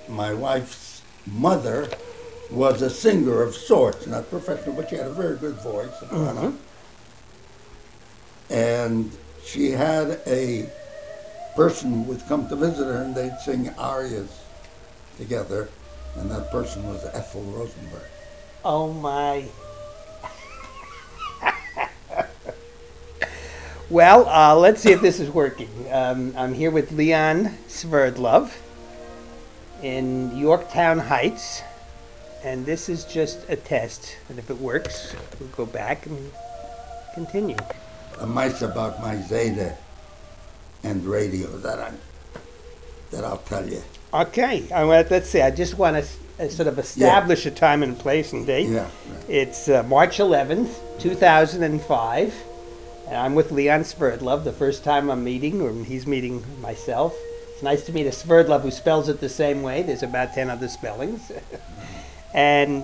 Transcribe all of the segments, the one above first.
my wife's mother was a singer of sorts, not professional, but she had a very good voice, soprano. And she had a person who would come to visit her, and they'd sing arias together, and that person was Ethel Rosenberg. Oh my. Well, let's see if this is working. I'm here with Leon Sverdlov in Yorktown Heights, and this is just a test. And if it works, we'll go back and continue. A mice about my Zeta and radio that I'll tell you. Okay, let's see. I just want to sort of establish a time and place and date. Yeah. Right. It's March 11th, 2005. And I'm with Leon Sverdlov, the first time I'm meeting, or he's meeting myself. It's nice to meet a Sverdlov who spells it the same way. There's about 10 other spellings. And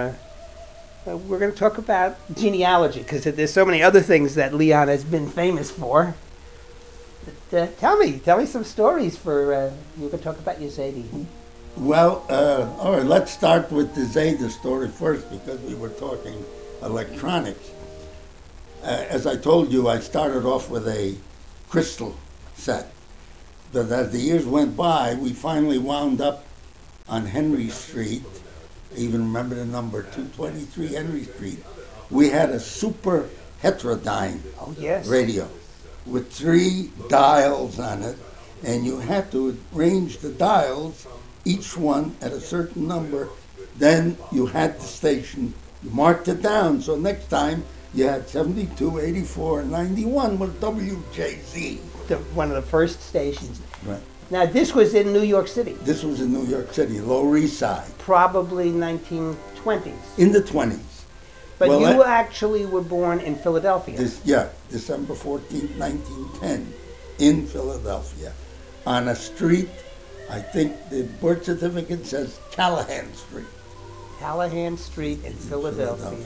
we're going to talk about genealogy, because there's so many other things that Leon has been famous for. But, tell me some stories for, you can talk about your Zadie. Well, all right, let's start with the Zeta story first, because we were talking electronics. As I told you, I started off with a crystal set. But as the years went by, we finally wound up on Henry Street. I even remember the number, 223 Henry Street. We had a super heterodyne radio with 3 dials on it, and you had to arrange the dials, each one at a certain number. Then you had the station, you marked it down, so next time you had 72, 84, and 91 was WJZ. One of the first stations. Right. Now, this was in New York City. This was in New York City, Lower East Side. Probably 1920s. In the 20s. But well, you actually were born in Philadelphia. December 14th, 1910, in Philadelphia, on a street, I think the birth certificate says Callahan Street. Callahan Street in Philadelphia.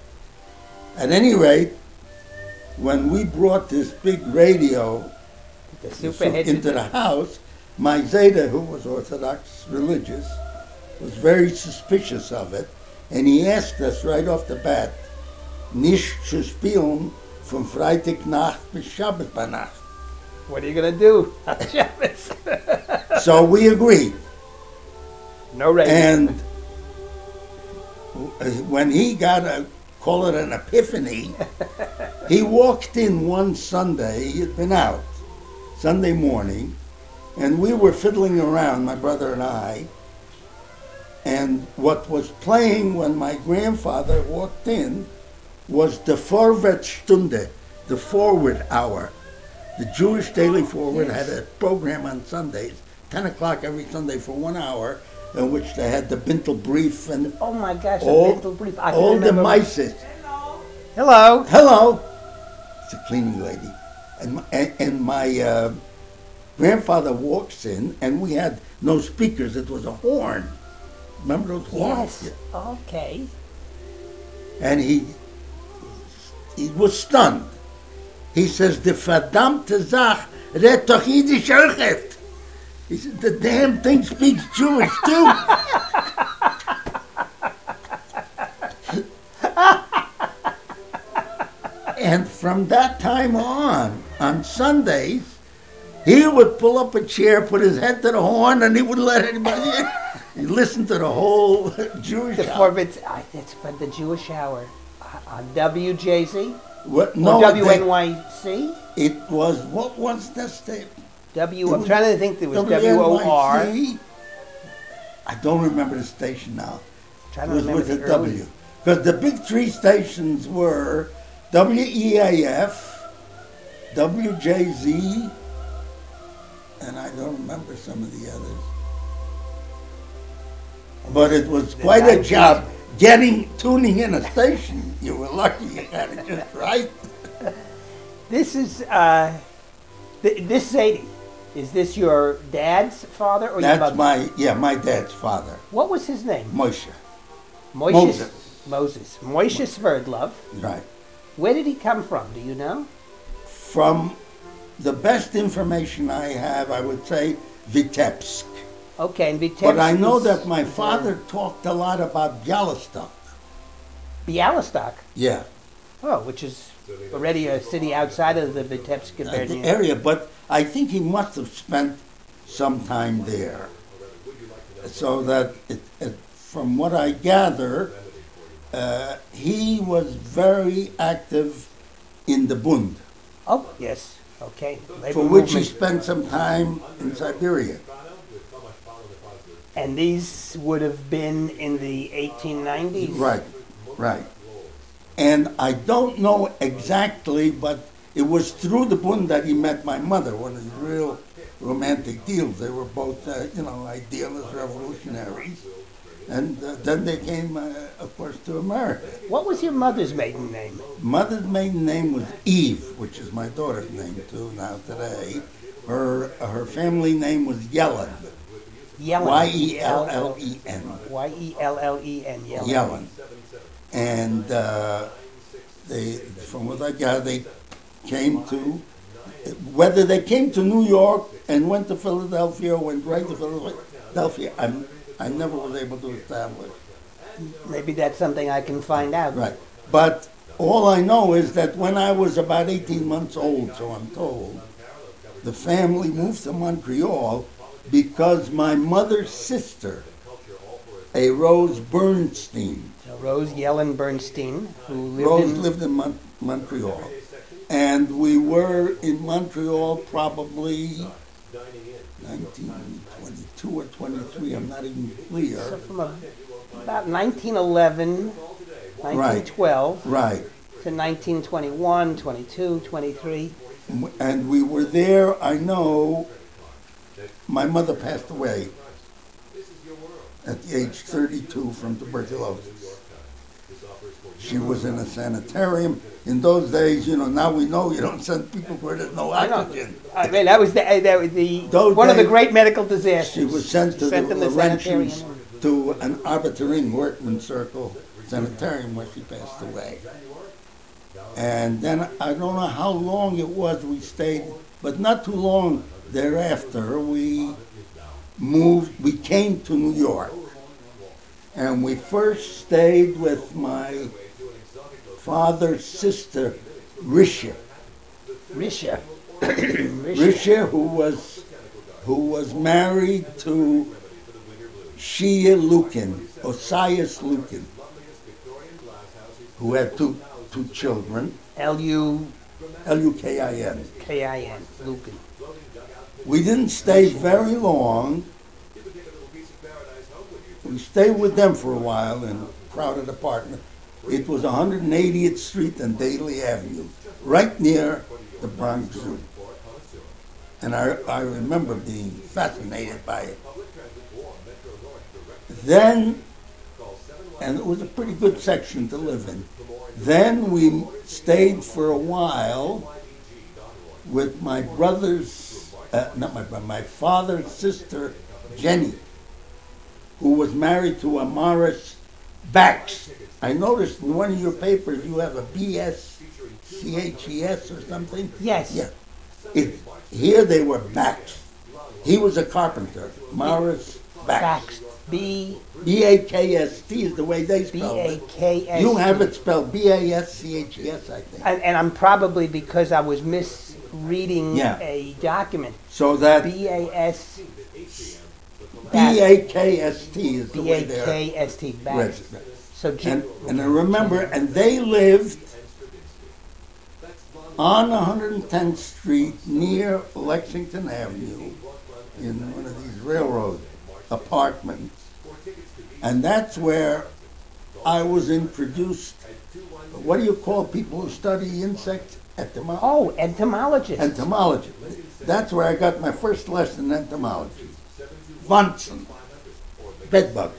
At any rate, when we brought this big radio into the house, my Zeta, who was Orthodox religious, was very suspicious of it, and he asked us right off the bat, nicht zu spielen von Freitagnacht bis Shabbatnacht. What are you going to do on Shabbos? So we agreed. No radio. And when he got call it an epiphany, he walked in one Sunday, he had been out, Sunday morning, and we were fiddling around, my brother and I, and what was playing when my grandfather walked in was the Vorwärtsstunde, the forward hour. The Jewish Daily Forward had a program on Sundays, 10 o'clock every Sunday for 1 hour, in which they had the Bintel Brief and oh my gosh, all, the Bintel Brief. all the mices. Hello. Hello. It's a cleaning lady. And my grandfather walks in, and we had no speakers. It was a horn. Remember those horns? Yes. Yeah. Okay. And he was stunned. He says, "De verdammte Sach redt doch Yiddish auch." He said, "The damn thing speaks Jewish too." And from that time on Sundays, he would pull up a chair, put his head to the horn, and he would let anybody in. He listened to the whole Jewish hour. It's for the Jewish hour on WJZ? What? No, WNYC? It was, what was the state? I'm trying to think, there was WOR. I don't remember the station now. It was with a W. Because the big 3 stations were WEAF, WJZ, and I don't remember some of the others. But it was quite a job tuning in a station. You were lucky you got it just right. This is, this Zadie, is this your dad's father or your mother? That's my dad's father. What was his name? Moshe. Moses. Moshe Sverdlov. Right. Where did he come from? Do you know? From the best information I have, I would say Vitebsk. Okay, and Vitebsk But I know was- that my father talked a lot about Bialystok. Bialystok. Yeah, Oh, which is already a city outside of the Vitebsk the gubernia. area, but I think he must have spent some time there. So that, from what I gather, he was very active in the Bund, Oh, yes. Okay. Labor for which he movement. spent some time in Siberia. And these would have been in the 1890s? Right, right. And I don't know exactly, but it was through the Bund that he met my mother, one of these real romantic deals. They were both, idealist revolutionaries. And then they came, of course, to America. What was your mother's maiden name? Mother's maiden name was Eve, which is my daughter's name too now today. Her family name was Yellen, Yellen. Y-E-L-L-E-N. Y-E-L-L-E-N. Yellen. Yellen. And they, from what I gather, they came to, whether they came to New York and went to Philadelphia or went right to Philadelphia, I never was able to establish. Maybe that's something I can find out. Right. But all I know is that when I was about 18 months old, so I'm told, the family moved to Montreal because my mother's sister, a Rose Bernstein, So Rose Yellen Bernstein, who lived Rose in... lived in Montreal. And we were in Montreal probably 1922 or 23, I'm not even So clear. from about 1911, 1912 Right. to 1921, 22, 23. And we were there, I know, my mother passed away at the age 32 from tuberculosis. She was in a sanitarium. In those days, now we know you don't send people where there's no I know. oxygen. I mean, that was the Those one of the days, great medical disasters. She was sent to Sent the in the Laurentians, sanitarium. to an Arbitraring Workman Circle sanitarium where she passed away. And then I don't know how long it was we stayed, but not too long thereafter we came to New York. And we first stayed with my father's sister, Risha. Risha. Risha, who was married to Shia Lukin, Osias Lukin, who had two children, L-U-K-I-N, Lukin. Lupin. We didn't stay very long. We stayed with them for a while in a crowded apartment. It was 180th Street and Daly Avenue, right near the Bronx Zoo. And I remember being fascinated by it. Then, and it was a pretty good section to live in. Then we stayed for a while with my my father's sister, Jenny, who was married to a Morris Bax. I noticed in one of your papers you have a B-S-C-H-E-S or something. Yes. Yeah. Here they were Bax. He was a carpenter. Morris Bax. Bax. B B-A-K-S-T is the way they spell it. B-A-K-S. You have it spelled B-A-S-C-H-E-S, I think. And I'm probably, because I was misreading Yeah. a document, So that B-A-S. B-A-K-S-T is the way they're B-A-K-S-T. Bax. registered. So And I remember, and they lived on 110th Street near Lexington Avenue in one of these railroad apartments. And that's where I was introduced. What do you call people who study insects? Oh, entomologist. Entomology. That's where I got my first lesson in entomology. Bunsen. Bedbugs.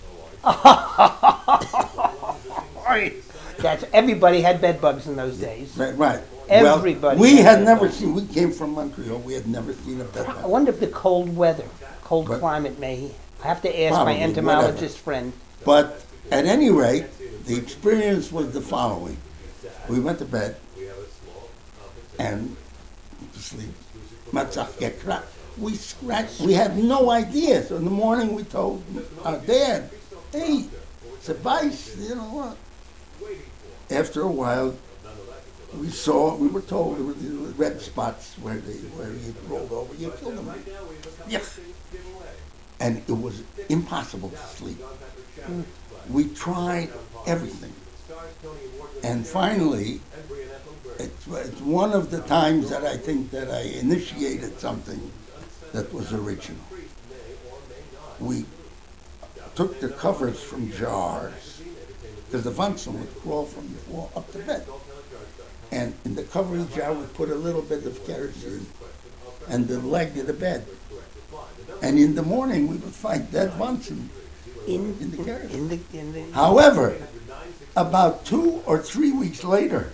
That's everybody had bed bugs in those days. Right. Everybody Well, we had had bed never bugs. seen, we came from Montreal, we had never seen a bed I bug. wonder if the cold weather, cold But- climate may. I have to ask Probably, my entomologist friend. But at any rate, the experience was the following. We went to bed and to sleep. Matzah gekra. We scratched. We had no idea. So in the morning we told our dad, "Hey, it's a vice. You know what?" After a while, we were told there were the red spots where he rolled over. You killed him. Yeah. And it was impossible to sleep. We tried everything. And finally, it's one of the times that I think that I initiated something that was original. We took the covers from jars, because the Wantzel would crawl from the floor up to bed. And in the covering jar, we put a little bit of kerosene and the leg of the bed. And in the morning, we would find dead Wantzel in the kerosene. However, about 2 or 3 weeks later,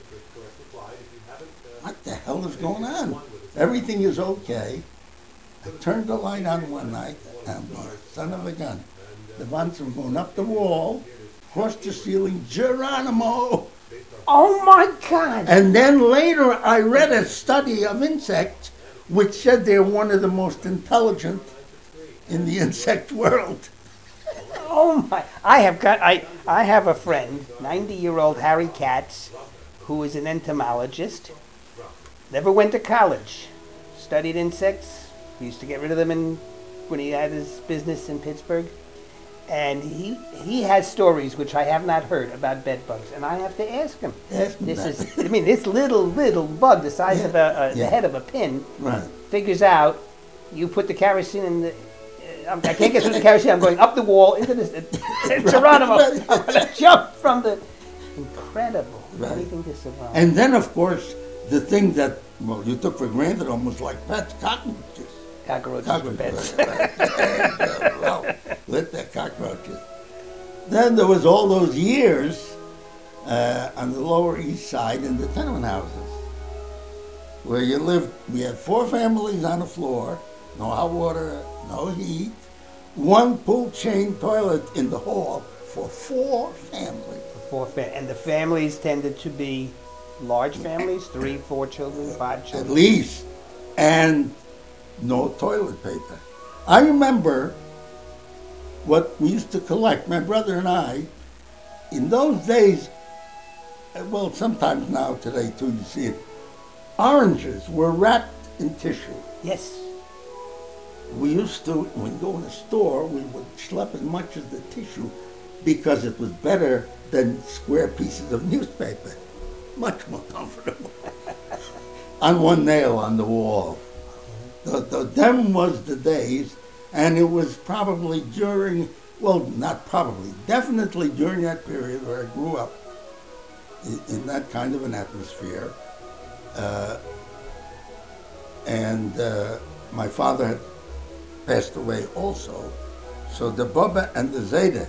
what the hell is going on? Everything is okay. I turned the light on one night, and son of a gun, the Wantzel going up the wall, across the ceiling, Geronimo! Oh my God! And then later I read a study of insects which said they're one of the most intelligent in the insect world. Oh my! I have a friend, 90-year-old Harry Katz, who is an entomologist. Never went to college. Studied insects. He used to get rid of them when he had his business in Pittsburgh. And he has stories which I have not heard about bed bugs, and I have to ask him. This little bug the size of the head of a pin, right, figures out. You put the kerosene in the. I can't get through the kerosene. I'm going up the wall into this. Geronimo, I'm going to jump from the. Incredible. Right. Anything to survive. And then, of course, the thing that you took for granted, almost like pets, cockroaches. Cockroaches for pets. Well, let the cockroaches. Then there was all those years on the Lower East Side in the tenement houses where you lived. We had 4 families on the floor, no hot water, no heat, one pull chain toilet in the hall for 4 families. And the families tended to be large families, 3, 4 children, 5 children. At least. And no toilet paper. I remember what we used to collect, my brother and I, in those days, well, sometimes now, today too, you see it, oranges were wrapped in tissue. Yes. We used to, when we go in a store, we would schlep as much as the tissue because it was better than square pieces of newspaper. Much more comfortable. On one nail on the wall. Them was the days, and it was probably during, well, not probably, definitely during that period where I grew up in that kind of an atmosphere. And my father had passed away also. So the Bubba and the Zeta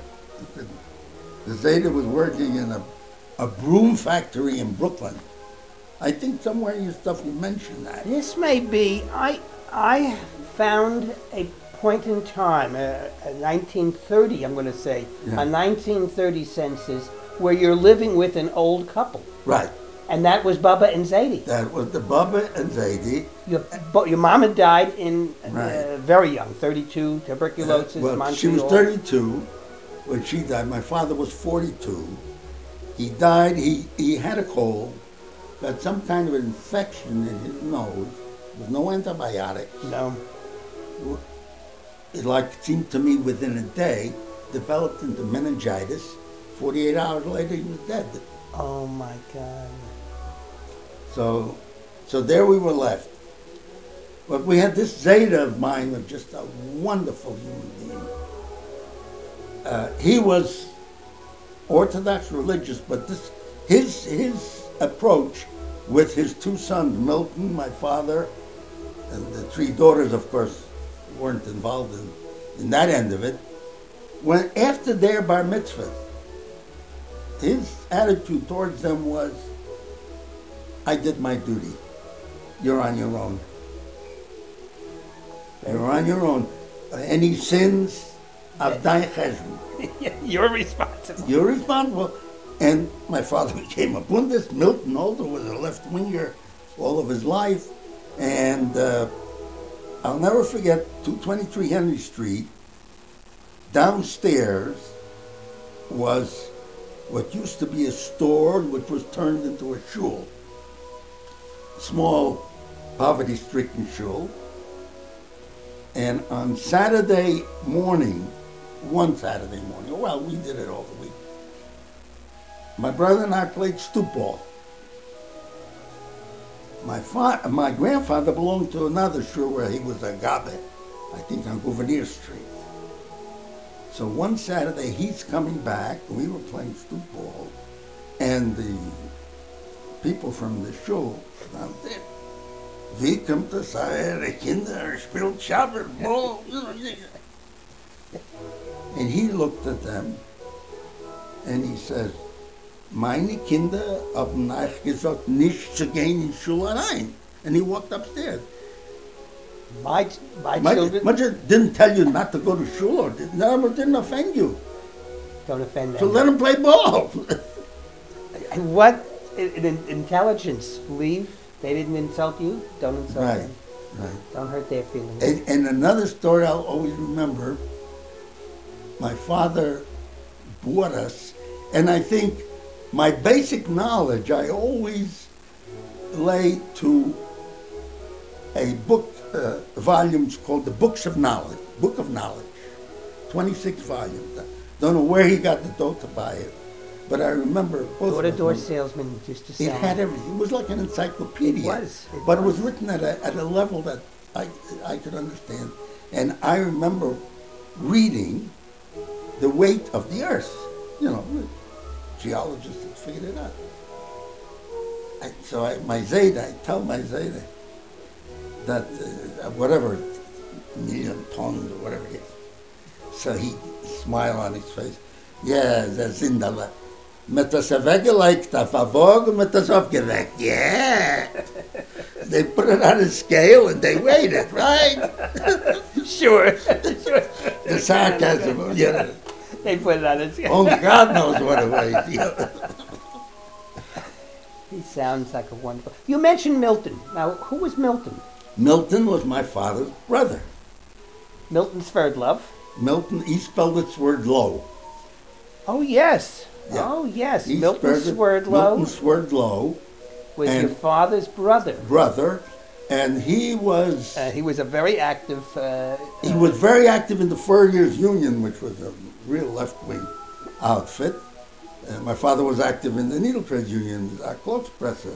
was working in a broom factory in Brooklyn. I think somewhere in your stuff you mentioned that. This may be, I found a point in time, 1930, I'm going to say, a 1930 census where you're living with an old couple. Right. And that was Bubba and Zadie. That was the Bubba and Zadie. Your mama died in Right. very young, 32, tuberculosis, well, Montreal. she was 32 when she died. My father was 42. He died, he had a cold, got some kind of infection in his nose. There was no antibiotics. No. It seemed to me within a day, developed into meningitis. 48 hours later, he was dead. Oh my God. So there we were left. But we had this Zeta of mine, of just a wonderful human being. He was Orthodox religious, but his approach with his 2 sons, Milton, my father, and the 3 daughters, of course, weren't involved in that end of it. When after their bar mitzvah, his attitude towards them was, I did my duty. You're on your own. You're on your own. Any sins, Avdai Cheshbon. You're responsible. You're responsible. And my father became a Bundist. Milton Older was a left-winger all of his life. And I'll never forget 223 Henry Street. Downstairs was what used to be a store, which was turned into a shul. Small, poverty-stricken shul. And on Saturday morning, one Saturday morning, well, we did it all the week, my brother and I played stoop ball. My grandfather belonged to another shul where he was a gabbai, I think on Gouverneur Street. So one Saturday he's coming back, we were playing stoop ball, and the people from the shul down there, wie kommt das eure Kinder spielt Shabbat ball? And he looked at them and he says, meine Kinder haben euch gesagt, nicht zu gehen in Schule allein. And he walked upstairs. My children My didn't tell you not to go to shul, or didn't offend you. don't offend them. So let them play ball. What intelligence? Leave. They didn't insult you. Don't insult Right, them. right. Don't hurt their feelings. And another story I'll always remember, my father bought us, and I think my basic knowledge, I always lay to a book, volumes called the Book of Knowledge, 26 volumes. Don't know where he got the dough to buy it, but I remember both of Door-to-door them. salesman used to It sell. had everything. It was like an encyclopedia. It was. But it was written at a level that I could understand. And I remember reading the weight of the earth. You know, geologists had figured it out. My Zayda, I tell my Zayda that whatever, million tons or whatever it is. So he smiled on his face. Yeah, das sind alle. Mit das weggelegt auf a Waage, mit das aufgeweckt. Yeah. They put it on a scale and they weighed it, right? Sure. The sarcasm, you know. They put it on his. Only God knows what it weighs. You know. He sounds like a wonderful. You mentioned Milton. Now, who was Milton? Milton was my father's brother. Milton Sverdlov. Milton, he spelled it Swerdlow. Oh yes. Yeah. Oh yes. He Milton spelled it Sverdlov Milton Swerdlow, was and- your father's brother. brother, and he was He was a very active. he was very active in the Furriers Union, which was a real left-wing outfit. My father was active in the Needle Trade Union, our clothes presser.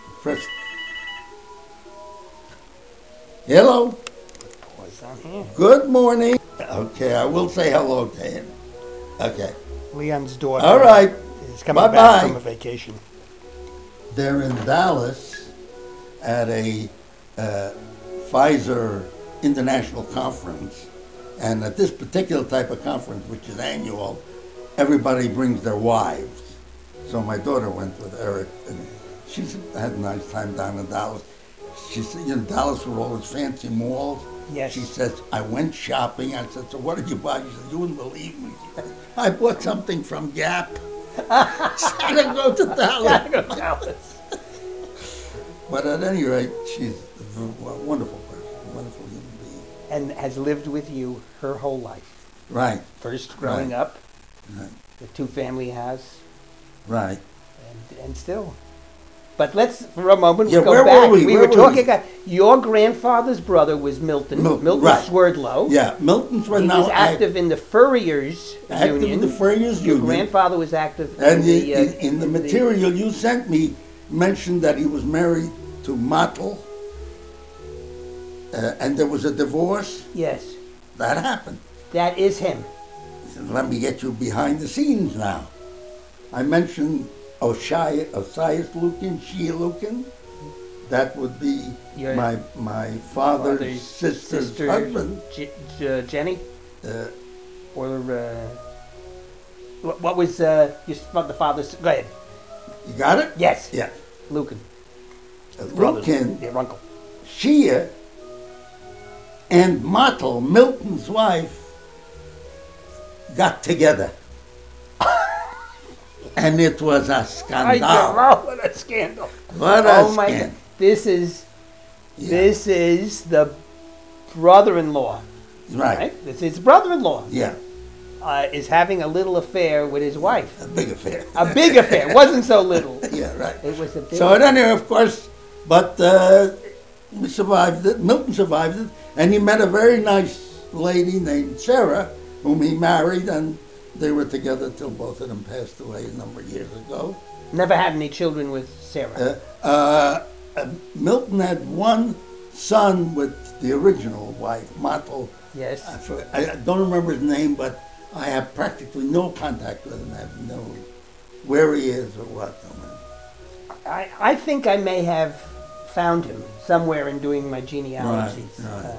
Hello. was on here. Good morning. Okay, I will say hello to him. Okay. Leon's daughter. All right. Is coming Bye-bye. back from a vacation. They're in Dallas at a Pfizer International Conference. And at this particular type of conference, which is annual, everybody brings their wives. So my daughter went with Eric, and she had a nice time down in Dallas. She said, you know, Dallas with all its fancy malls. Yes. She says, I went shopping. I said, so what did you buy? She said, you wouldn't believe me. She said, I bought something from Gap. I didn't go to Dallas. But at any rate, she's a wonderful person, a wonderful human being. And has lived with you her whole life. Right, First growing Right. up, right, the two-family house, right. and still. But let's, for a moment, Yeah, go where were back. we? We Where were were talking we? about your grandfather's brother was Milton. Milton right. Swerdlow. Yeah, Milton's right He now was active in the Furriers active Union. in the Furriers Your Union. grandfather was active And in the material you sent me mentioned that he was married to Mattel, and there was a divorce. Yes, That happened. that is him. He said, let me get you behind the scenes now. I mentioned Osias Lukin, Shia Lukin. That would be Your my father's sister's husband. Jenny, Uh, or what was the father's? Go ahead. you got it? Yes, Yeah. Lucan. Brothers, Lukin, their uncle. Shia, and Mattel, Milton's wife, got together. And it was a I scandal. know, what a scandal! What a Oh my! scandal. This is Yeah. this is the brother-in-law, Right. right? It's his brother-in-law Yeah. is having a little affair with his wife. A big affair. A big affair. It wasn't so little. Yeah, right. It was a big So anyway, of course, but we survived it. Milton survived it, and he met a very nice lady named Sarah, whom he married, and they were together till both of them passed away a number of years ago. Never had any children with Sarah. Milton had one son with the original wife, Mottel. Yes. I don't remember his name, but I have practically no contact with him. I have no where he is or what. I think I may have found him somewhere in doing my genealogies. Right.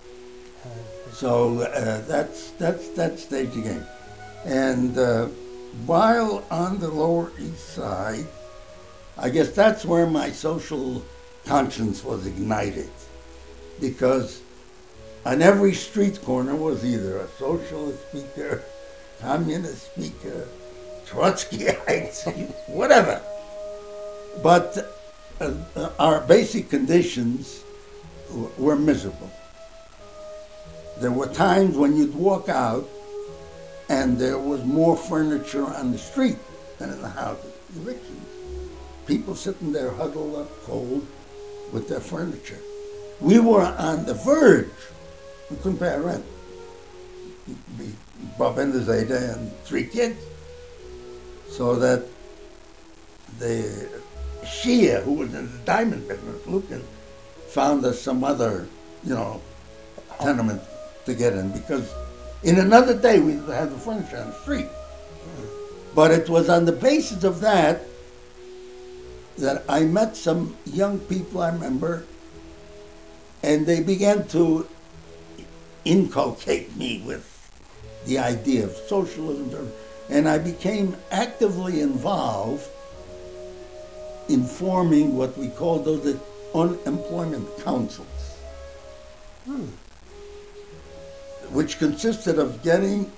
So that's stage again. And while on the Lower East Side, I guess that's where my social conscience was ignited, because on every street corner was either a socialist speaker, communist speaker, Trotskyite, whatever. But our basic conditions were miserable. There were times when you'd walk out and there was more furniture on the street than in the houses. Evictions. People sitting there huddled up cold with their furniture. We were on the verge. We couldn't pay our rent. Bob Zeta and 3 kids. So that the Shia, who was in the diamond business, Lucan, found us some other, tenement to get in, because in another day we had the furniture on the street. But it was on the basis of that I met some young people, I remember, and they began to inculcate me with the idea of socialism, and I became actively involved in forming what we called the unemployment councils, which consisted of getting,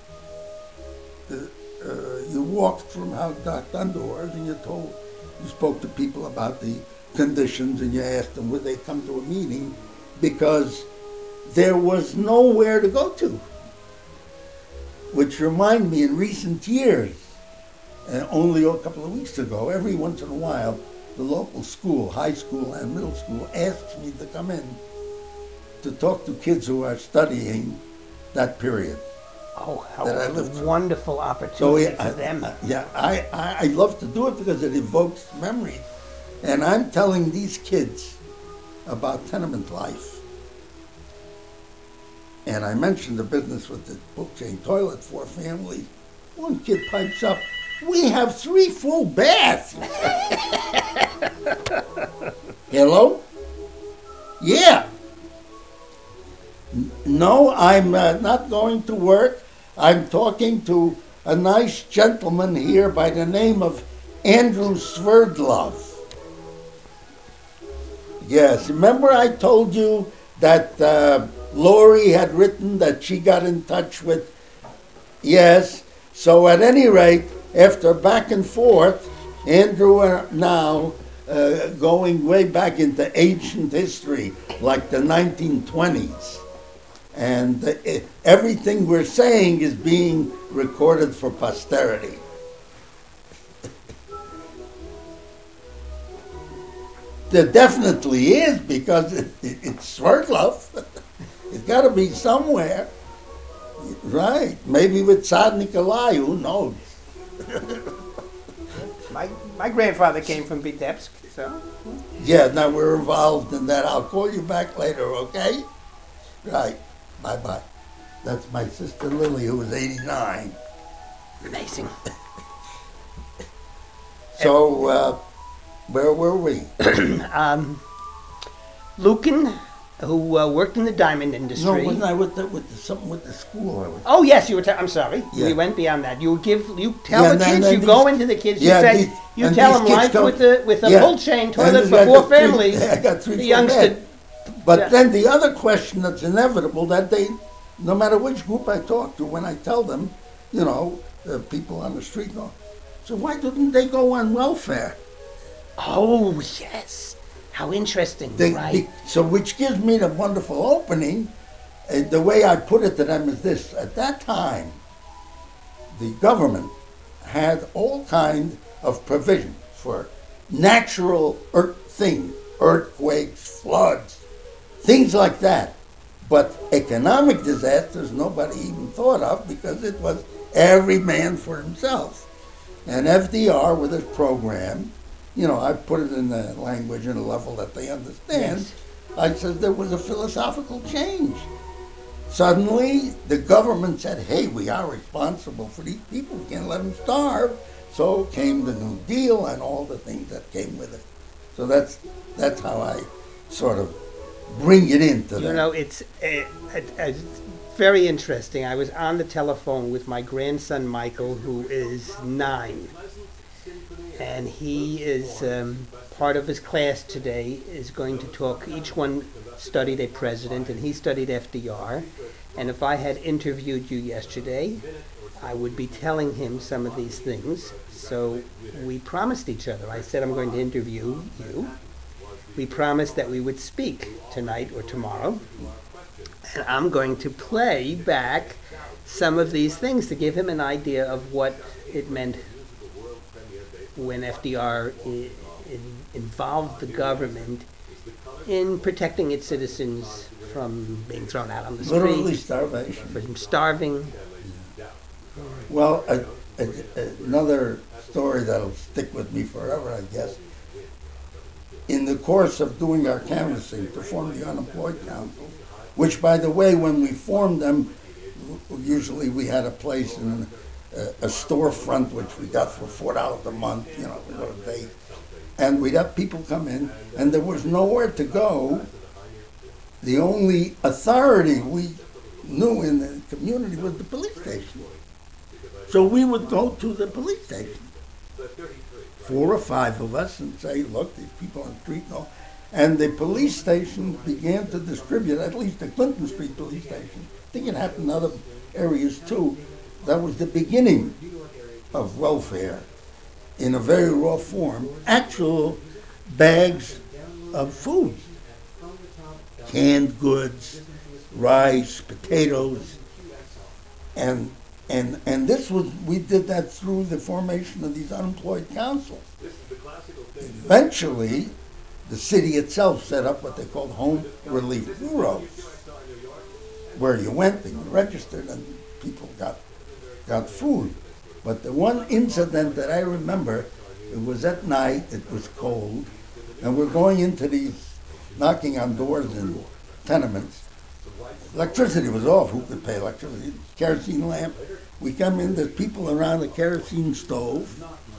you walked from house door to doors and you spoke to people about the conditions, and you asked them would they come to a meeting, because there was nowhere to go to. Which remind me, in recent years, only a couple of weeks ago, every once in a while, the local school, high school and middle school, asks me to come in to talk to kids who are studying that period. Oh, how that I lived through. Wonderful opportunity for them. I love to do it because it evokes memories. And I'm telling these kids about tenement life. And I mentioned the business with the book chain toilet for families. One kid pipes up, "We have 3 full baths." Hello? Yeah. No, I'm not going to work. I'm talking to a nice gentleman here by the name of Andrew Sverdlov. Yes, remember I told you that Lori had written that she got in touch with? Yes. So at any rate, after back and forth, Andrew are now going way back into ancient history, like the 1920s. And everything we're saying is being recorded for posterity. There definitely is, because it's Sverdlov. It's got to be somewhere. Right. Maybe with Tsar Nikolai, who knows? My grandfather came from Vitebsk, so. Yeah, now we're involved in that. I'll call you back later, okay? Right. Bye-bye. That's my sister Lily, who was 89. Amazing. So, where were we? Lucan, who worked in the diamond industry. No, wasn't I with something with the school? Oh yes, you were. I'm sorry. Yeah. We went beyond that. You Yeah, tell the kids. You go into the kids. You say you tell them life with a pull chain toilet for 4 families. I got 3 the for youngster. bed. But then the other question that's inevitable, that they, no matter which group I talk to, when I tell them, people on the street go, so why didn't they go on welfare? Oh yes, how interesting! Right. So which gives me the wonderful opening The way I put it to them is this: at that time, the government had all kind of provisions for natural things, earthquakes, floods, things like that. But economic disasters nobody even thought of because it was every man for himself. And FDR with his program, I put it in the language and a level that they understand. Yes. I said there was a philosophical change. Suddenly, the government said, hey, we are responsible for these people. We can't let them starve. So came the New Deal and all the things that came with it. So that's how I sort of bring it into that. It's very interesting. I was on the telephone with my grandson, Michael, who is 9. And he is, part of his class today is going to talk. Each one studied a president, and he studied FDR. And if I had interviewed you yesterday, I would be telling him some of these things. So we promised each other. I said, I'm going to interview you. We promised that we would speak tonight or tomorrow. And I'm going to play back some of these things to give him an idea of what it meant when FDR involved the government in protecting its citizens from being thrown out on the street. Literally starvation. From starving. Well, another story that'll stick with me forever, I guess. In the course of doing our canvassing to form the Unemployed Council, which, by the way, when we formed them, usually we had a place in a storefront which we got for $4 a month, we go to date. And we'd have people come in, and there was nowhere to go. The only authority we knew in the community was the police station. So we would go to the police station, 4 or 5 of us, and say, look, these people on the street and all. And the police station began to distribute, at least the Clinton Street police station. I think it happened in other areas too. That was the beginning of welfare in a very raw form. Actual bags of food, canned goods, rice, potatoes, and this was, we did that through the formation of these unemployed councils. Eventually, the city itself set up what they called home relief bureaus, where you went and you registered and people got food. But the one incident that I remember, it was at night, it was cold, and we're going into these, knocking on doors in tenements. Electricity was off. Who could pay electricity? Kerosene lamp. We come in, there's people around a kerosene stove,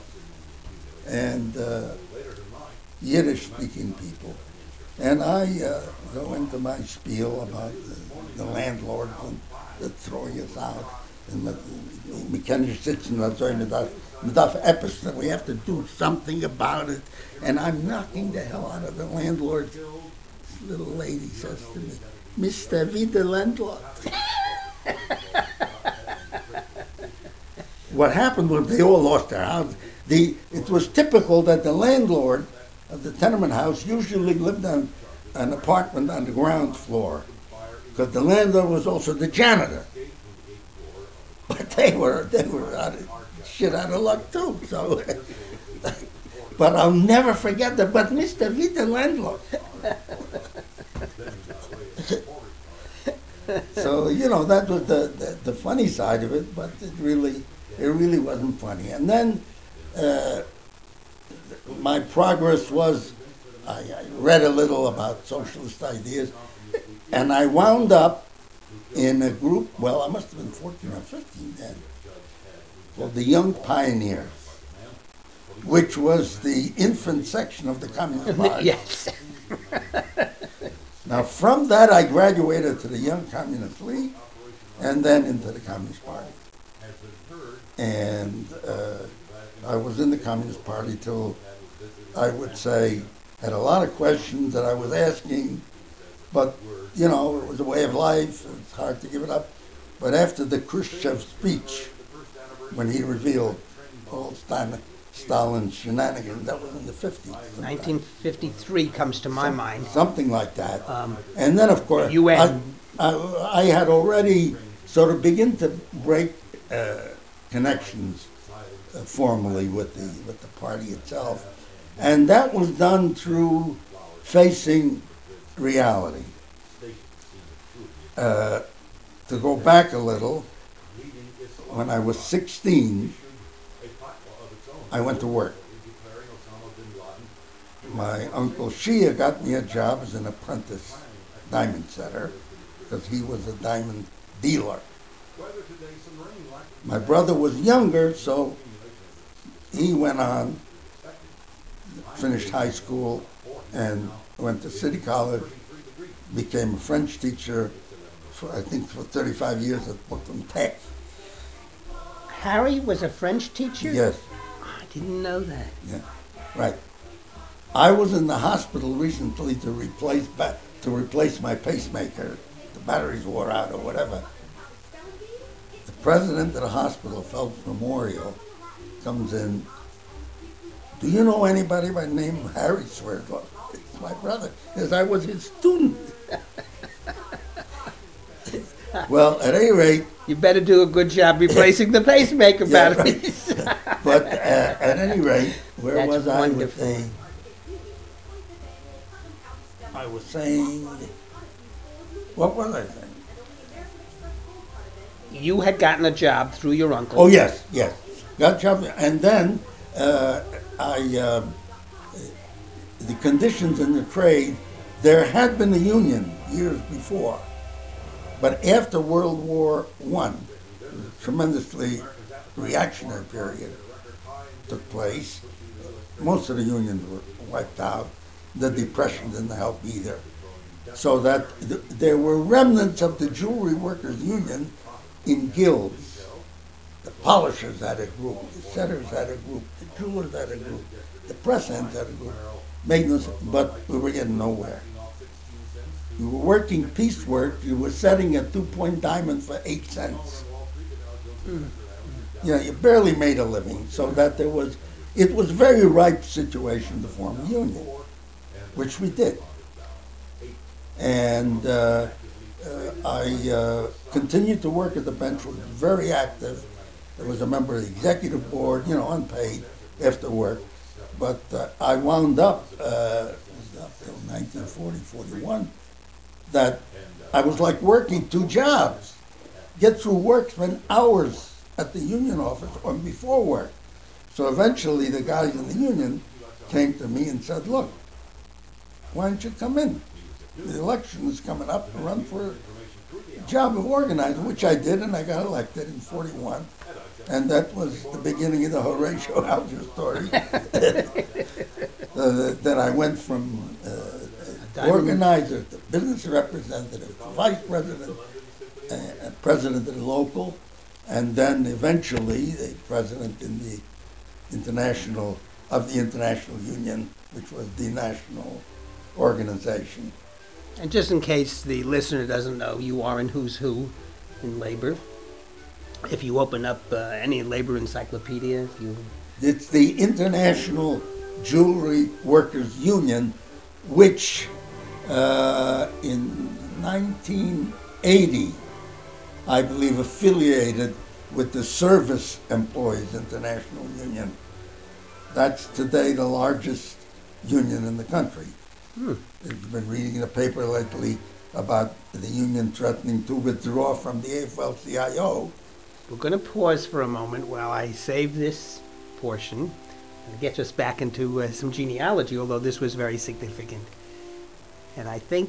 and Yiddish-speaking people. And I go into my spiel about the landlords and throwing us out. And we can't just sit in the epis, that we have to do something about it. And I'm knocking the hell out of the landlord. This little lady says to me, Mr. V, the landlord. What happened was they all lost their house. It was typical that the landlord of the tenement house usually lived on an apartment on the ground floor, because the landlord was also the janitor. But they were shit out of luck too. So, but I'll never forget that. But Mr. V, the landlord. So that was the funny side of it, but it really wasn't funny. And then my progress was, I read a little about socialist ideas, and I wound up in a group, well, I must have been 14 or 15 then, called the Young Pioneers, which was the infant section of the Communist Party. Yes. Now, from that, I graduated to the Young Communist League, and then into the Communist Party. And I was in the Communist Party till, I would say, had a lot of questions that I was asking, but, it was a way of life. It's hard to give it up. But after the Khrushchev speech, when he revealed all Stalin's shenanigans, that was in the 50s. 1953 comes to my mind. Something like that. And then, of course, UN. I had already sort of begin to break connections formally with the party itself, and that was done through facing reality. To go back a little, when I was 16, I went to work. My uncle Shia got me a job as an apprentice diamond setter because he was a diamond dealer. My brother was younger, so he went on, finished high school, and went to City College, became a French teacher for, I think, for 35 years at Brooklyn Tech. Harry was a French teacher? Yes. I didn't know that. Yeah, right. I was in the hospital recently to replace my pacemaker. The batteries wore out or whatever. The president of the hospital, Phelps Memorial, comes in. Do you know anybody by the name of Harry Swerdlow? It's my brother, because I was his student. Well, at any rate, You better do a good job replacing the pacemaker yeah, batteries. right. But at any rate, where That's was I with wonderful. I was saying, what was I saying? You had gotten a job through your uncle. Oh, yes, yes. Got job, and then the conditions in the trade, there had been a union years before, but after World War I, tremendously reactionary period took place. Most of the unions were wiped out. The Depression didn't help either. So that there were remnants of the Jewelry Workers Union in guilds. The polishers had a group, the setters had a group, the jewelers had a group, the press hands had a group. Made no sense, but we were getting nowhere. You were working piecework, you were setting a 2-point diamond for 8 cents. You know, you barely made a living, so that it was a very ripe situation to form a union, which we did. And I continued to work at the bench, was very active. I was a member of the executive board, you know, unpaid after work. But I wound up, until 1940, 41, that I was like working 2 jobs. Get through work, spend hours at the union office or before work. So eventually the guys in the union came to me and said, look, why don't you come in? The election is coming up and run for a job of organizer, which I did, and I got elected in 41. And that was the beginning of the Horatio Alger story. That I went from organizer to business representative to vice president, president of the local, and then eventually the president in the international union, which was the national organization. And just in case the listener doesn't know, you are in Who's Who in labor. If you open up any labor encyclopedia, It's the International Jewelry Workers Union, which in 1980, I believe, affiliated with the Service Employees International Union. That's today the largest union in the country. I've been reading in the paper lately about the union threatening to withdraw from the AFL-CIO. we're going to pause for a moment while I save this portion and get us back into some genealogy, although this was very significant. And I think